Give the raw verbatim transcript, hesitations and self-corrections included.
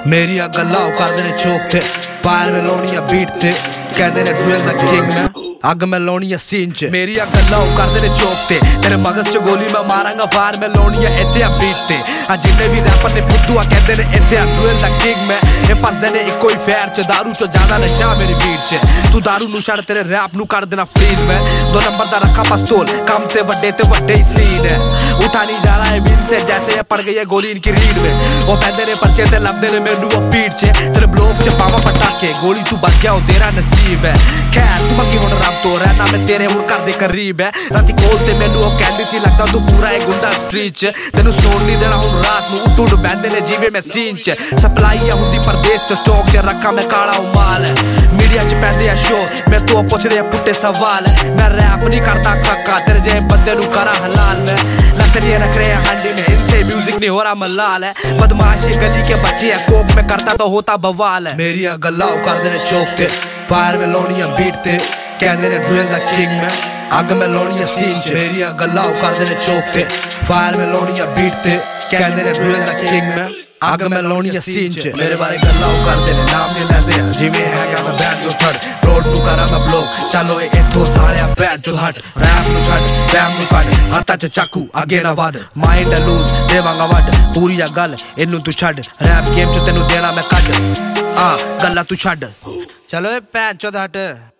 मेरिया गल्लां करदे ने चौक ते पार में लाउणी बीट ते कहते ने ड्रिल दा किंग मैं अग मैं लाउणी सीन च मेरिया गल्लां करदे ने चौक ते तेरे मगज च गोली मैं मारांगा पार में लाउणी इत्थे बीट ते आ जिन्ने भी रैपर ने फुद्दू आ कहते ने इत्थे ड्रिल दा किंग मैं ए पसदे ने इक्को ही फैर च दारू च ज्यादा नशा मेरी बीट च तू दारू नू छड़ तेरे रैप नू कर देना फ्रीज मैं दो नंबर दा रखा पिस्तौल कम ते वड्डे ते वड्डे ही सीन है उठा नहीं जा रहा है बिन से जैसे ये पड़ गई है गोली इनकी रीड में वो पहनदे ने पर्चे ते लभदे ने मैनू वो पीठ च तेरे ब्लॉक च पावा पटाके गोली तू बच गया ओ तेरा नसीब है खैर तू मंगी हुण रब तो रहना मैं तेरे हुण घर दे करीब है राती कोल ते मैनू ओ कहंदी सी लगदा तू पूरा है गुंडा स्ट्रीट च तेनू सोण नहीं देना हुण रात नू उठ उठ बहंदे ने जीवे मैं सीन च सप्लाई है हुंदी परदेस च स्टॉक च रखा मैं काला उमाल है मीडिया च पैंदे आ शोर मैं तो पुछदे आ पुट्टे सवाल मैं रैप नहीं करदा काका तेरे जे बंदे नू करा हलाल मैं लसरिया रख रहे हांडी में इनसे म्यूजिक नहीं हो रहा मलाल है बदमाशी गली के बच्चे है कोक में करता तो होता बवाल है मेरिया गल्लां करदे ने चौक ते पार में लाउणी बीट ते कहंदे ने ड्रिल दा किंग मैं अग मैं लाउणी सीन च मेरिया गल्लां करदे ने चौक ते पार में लाउणी बीट ते कहंदे ने ड्रिल दा किंग मैं अग मैं लाउणी सीन च मेरे बारे गल्लां करदे ने नाम नहीं लैंदे जिवें है या मैं बैठ जो थड़ रोड नू करा मैं ब्लॉक चलो ए इथों सालिया बैठ जो हट रैप नू छड़ बैम नू कट हाथा च चाकू अगे ना वध माइंड लूज देवांगा वड पूरी आ गल इनू तू छड़ रैप गेम च तेनू देना मैं कट आ गल्लां तू छड़ चलो ए भैन चोद हट।